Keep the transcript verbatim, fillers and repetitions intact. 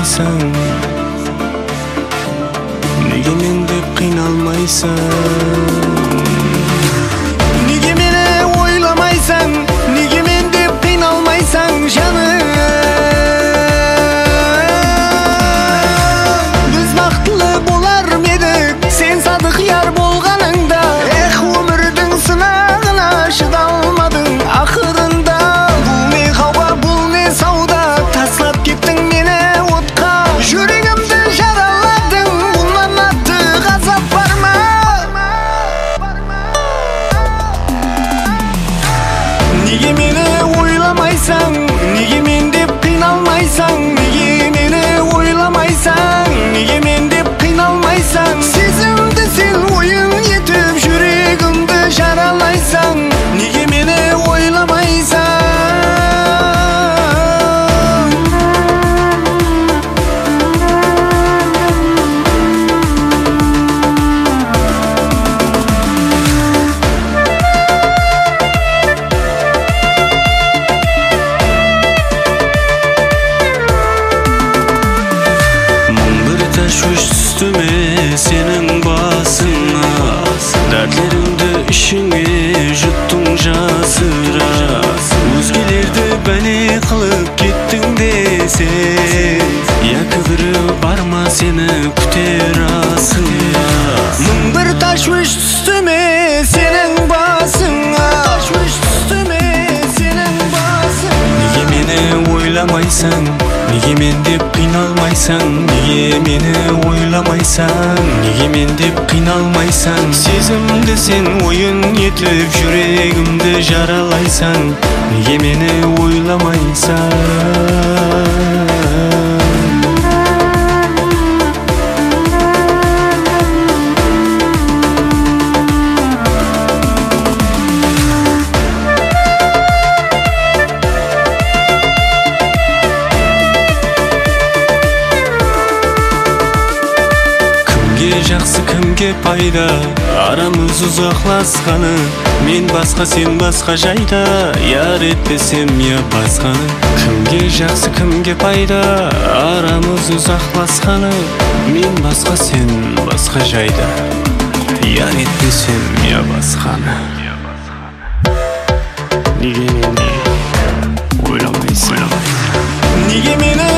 ойламайсың? Неге мен деп қиналмайсың? Неге мені ойламайсың? Неге мен деп қиналмайсың жаным? Біз бақытлы болар едік, сен садық яр болғаныңда. Эх, өмірдің сынағына шыдалмадың ақырында. Бұл не хауа, бұл не сауда, таслап кеттің мені отқа. Жүрегімді жараладың, бұнан артық ғазап бар ма? Неге мені ойламайсың? Неге мен деп қиналмайсың? Неге мені ойламайсың? Неге мен деп қиналмайсың? Сезімді сен ойын етіп жүрегімді жаралайсың. Неге мені ойламайсың? Тәшвиш түстіме сенің басыңа, дәртлеріңді ішіңе жұттың жасыра. Өзгелерді бәле қылып кеттің десе, яки бірі бар ма сені күтер асыра. Мың бір тәшвиш түстіме сенің басыңа, неге мені ойламайсың? Неге мен деп қиналмайсың? Неге мені ойламайсың? Неге мен деп қиналмайсың? Сезімді сен ойын етіп жүрегімді жаралайсың. Неге мені ойламайсың? Жақсы кімге пайда, арамыз ұзақласқаны. Мен басқа, сен басқа жайда, яр етпесем я басқаны. Кімге жақсы, кімге пайда, арамыз ұзақласқаны. Мен басқа, сен басқа жайда, яр етпесем я басқаны. Неге мені ойламайсың? Неге мені